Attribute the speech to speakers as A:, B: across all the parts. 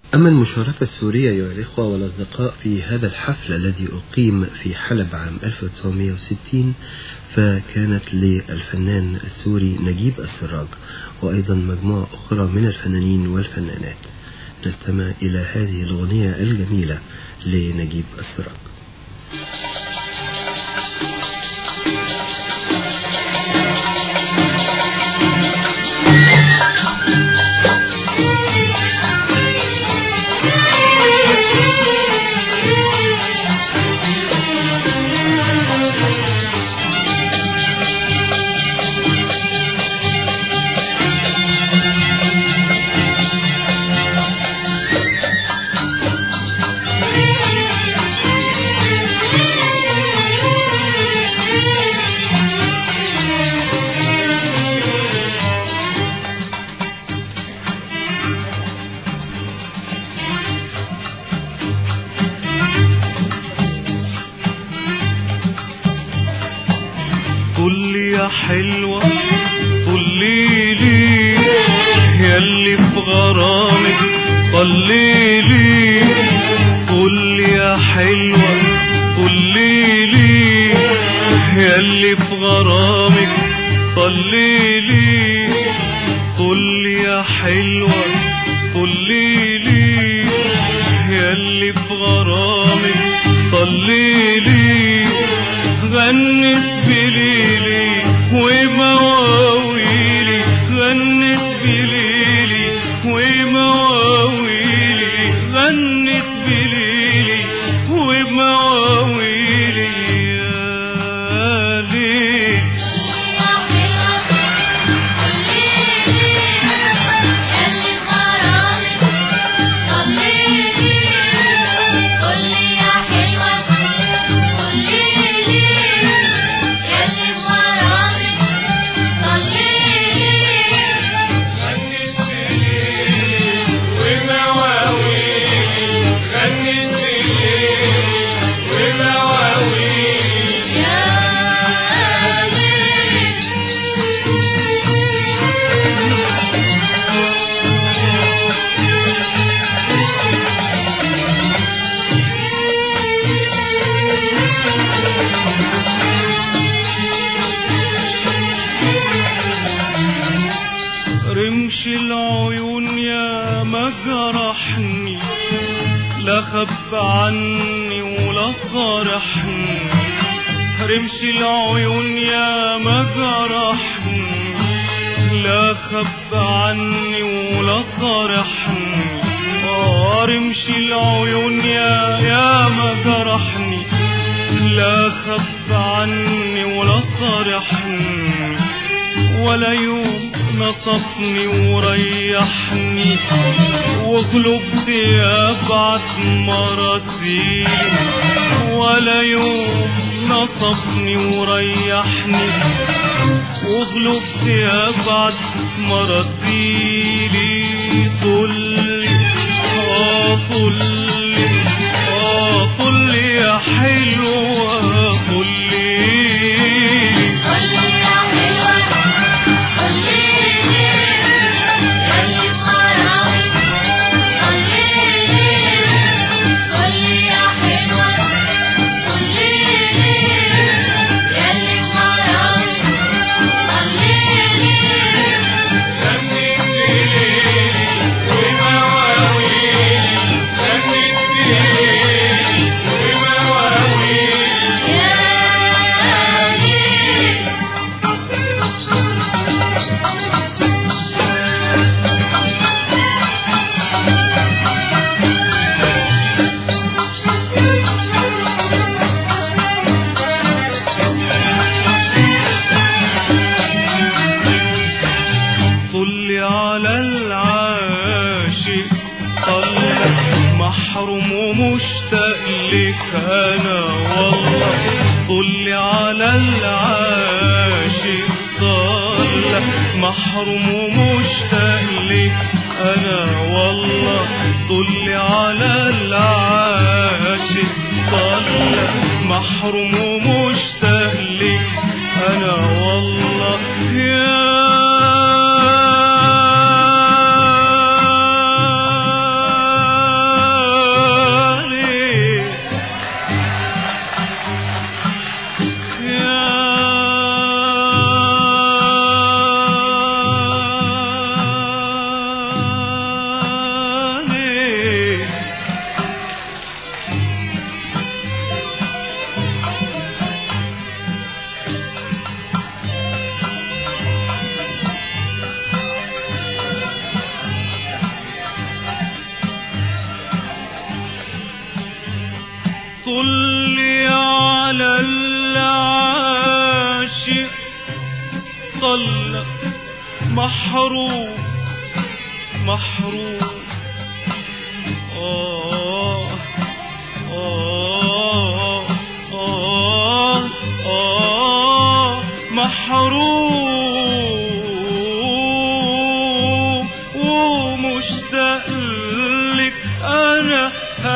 A: أما المشاركة السورية أيها الإخوة والأصدقاء في هذا الحفل الذي أقيم في حلب عام 1960 فكانت للفنان السوري نجيب السراج وأيضا مجموعة أخرى من الفنانين والفنانات. نستمع إلى هذه الأغنية الجميلة لنجيب السراج.
B: حلوة طليلي ياللي في غرامك طليلي قول يا حلوة طليلي ياللي في غرامك طليلي قول يا حلوة طليلي ياللي في غرامك طليلي غنت بليلي ومواويلي غنت بليلي ومواويلي غنت بليلي ومواويلي يا ليل رمش العيون يا ما جرحني لا خب عني ولا صارحني رمش العيون يا ما جرحني لا خب عني ولا صارحني رمش العيون يا ما جرحني لا خب عني ولا صارحني ولا يوم نصفني وريحني وقلبتي أبعد مراسيلي ولا يوم نصفني وريحني وقلبتي أبعد مراسيلي طلي طلي طلي يا حلوة طلي محروم ومشتاق لك انا والله طلي على العاشق طلع محروم ومشتاق لك انا والله طلي على العاشق طلع محروم ومشتاق لك انا والله يا محروم محروم محروم ومشتاق لك أنا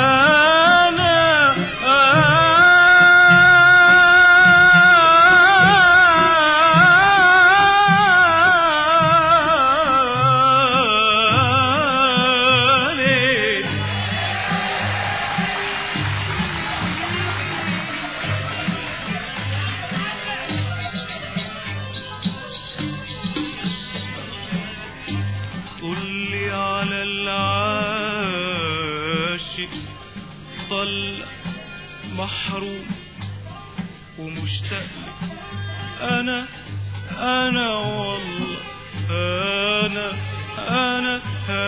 B: قولي على العاشق ضل محروم ومشتاق أنا والله أنا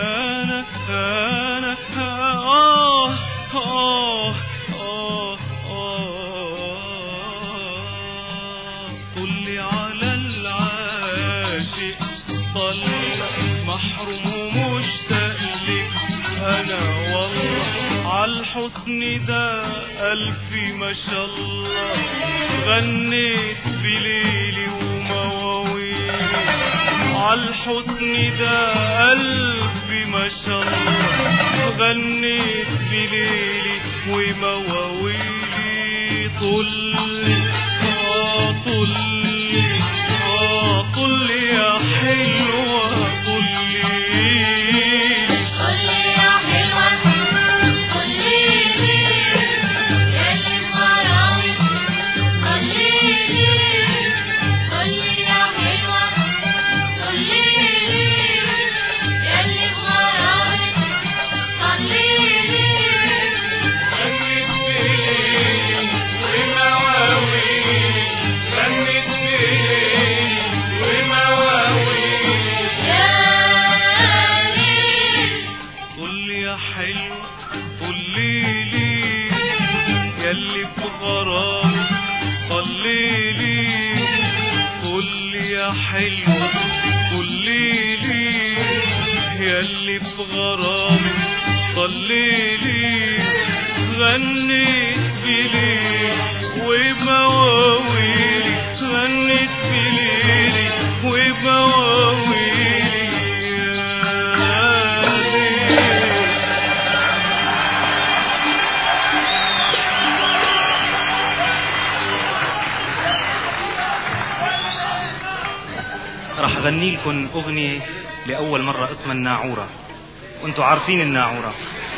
B: قولي على العاشق ضل محروم ومشتاق لك أنا والله عالحسن ده ألف ما شاء الله غنيت بليلي ومواويلي عالحسن ده ألف ما شاء الله غنيت بليلي ومواويلي طلي طلي يا حلوة طلي
C: يا حلوة طلي يا الغراوي طلي يا حلوة طلي يا الغراوي طلي
B: حلوة قوليلي ياللي بغرامي طليلي غنيت بليلي ومواويلي غنيت بليلي ومواويلي راح اغني لكم اغنيه لاول مره اسمها الناعوره وانتم عارفين الناعوره.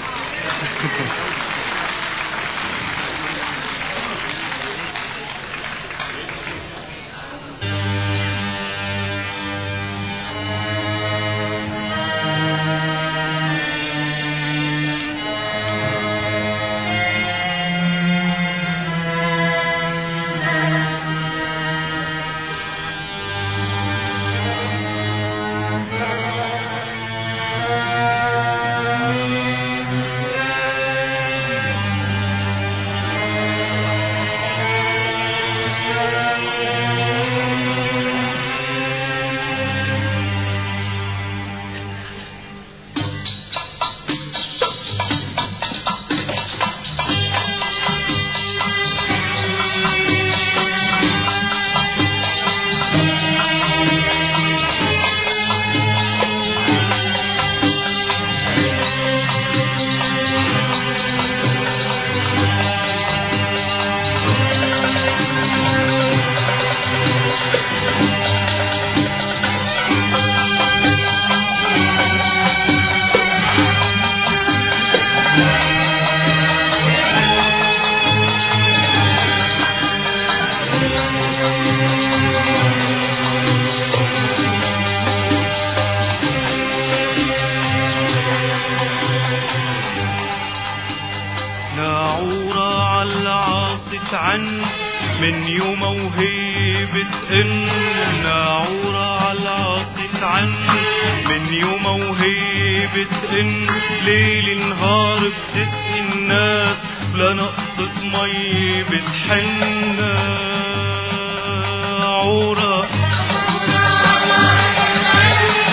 B: عن من يوم وهي بتئن ناعورة عالعاصف عن من يوم وهي بتئن ليل نهار بتسقي الناس بلا نقطة مي بتحن ناعورة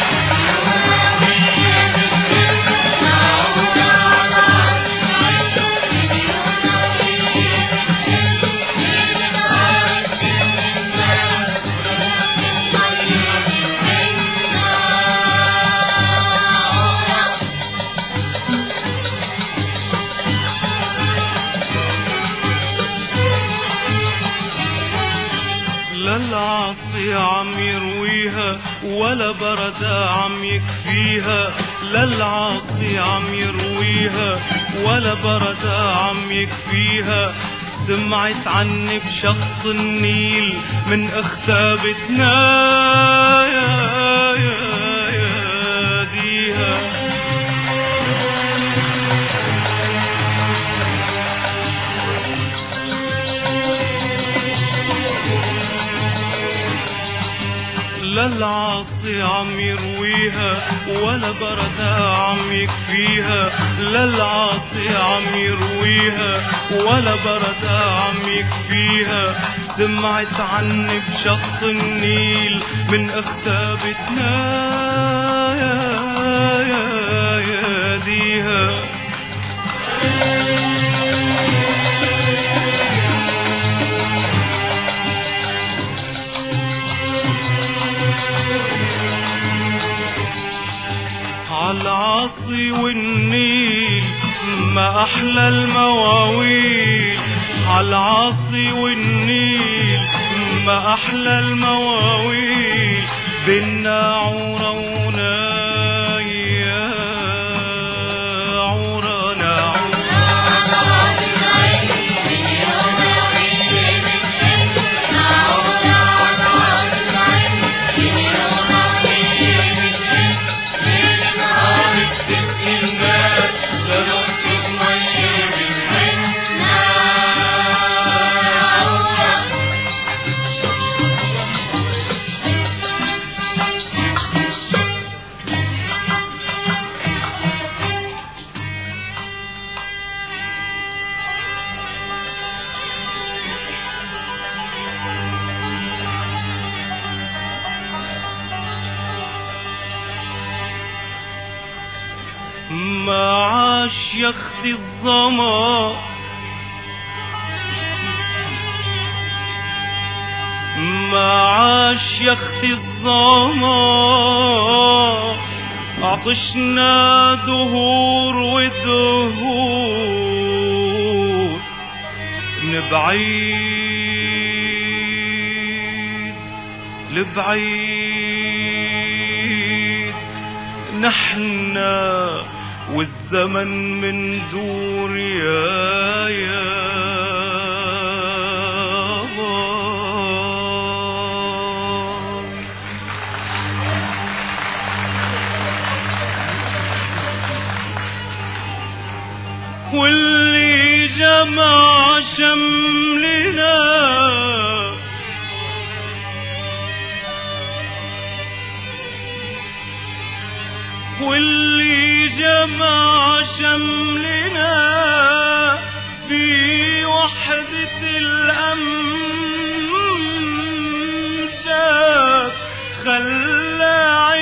D: ولا بردة عم يكفيها، للعاصي عم يرويها ولا بردة عم يكفيها. سمعت عني بشط النيل من اختابتنا يا ديها. للعاصي عم يرويها ولا بردة عم يكفيها، للعاصي عم يرويها ولا بردة عم يكفيها. سمعت عني بشط النيل من اختابتنا يا ديها. عالعاصي والنيل ما أحلى المواويل، عالعاصي والنيل ما أحلى المواويل. بالناعورة ونايا عورة ناعورة ما عاش يختي الظما، ما عاش يختي الظما. عطشنا دهور ودهور من بعيد لبعيد. نحنا والزمن من دور يا واللي جمع شملنا واللي جمع شملنا في وحدة الأمجاد. خلى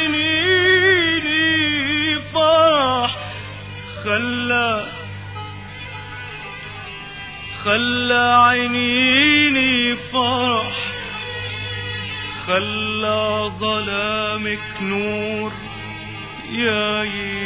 D: عينيني فرح، خلى عينيني فرح، خلى ظلامك نور يا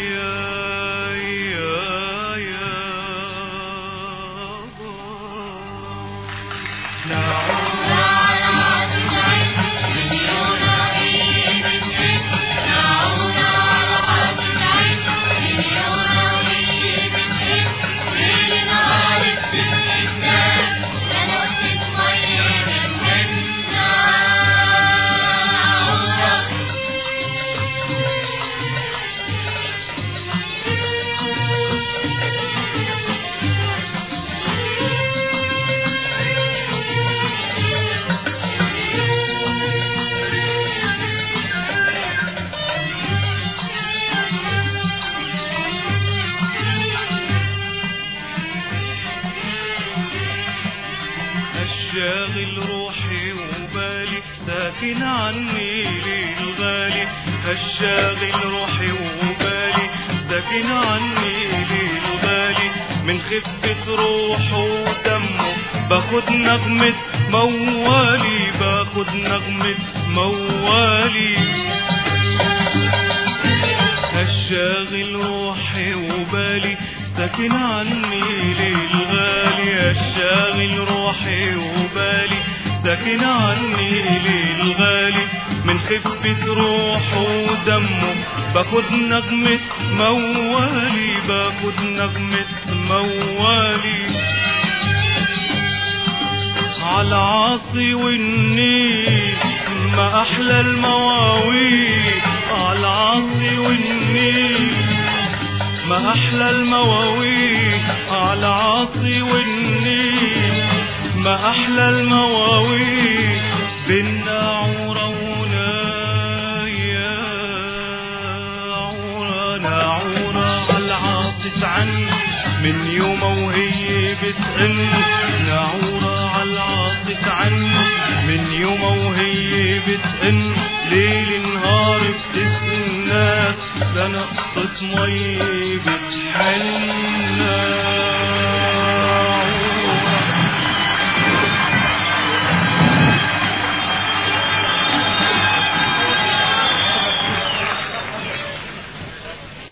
D: شاغل روحي وبالي ساكن عني للغالي. هالشاغل روحي وبالي ساكن عني للغالي. من خفة روحه ودمه باخد نغمة موالي، باخد نغمة موالي. هالشاغل روحي وبالي ساكن عني للغالي. هالشاغل روحي وبالي ساكن عني للغالي. من خفة روحه ودمه باخد نغمة موالي، باخد نغمة موالي. عالعاصي والنيل ما أحلى المواويل، عالعاصي والنيل ما أحلى المواويل، عالعاصي والنيل ما أحلى المواويل. بالناعورة ونايا عورة ناعورة عالعاطف عني من يوم وهي بتغني، ناعورة عالعاطف عني من يوم وهي بتغني. ليل نهار بتسقي الناس، ده نقطة مي بتحل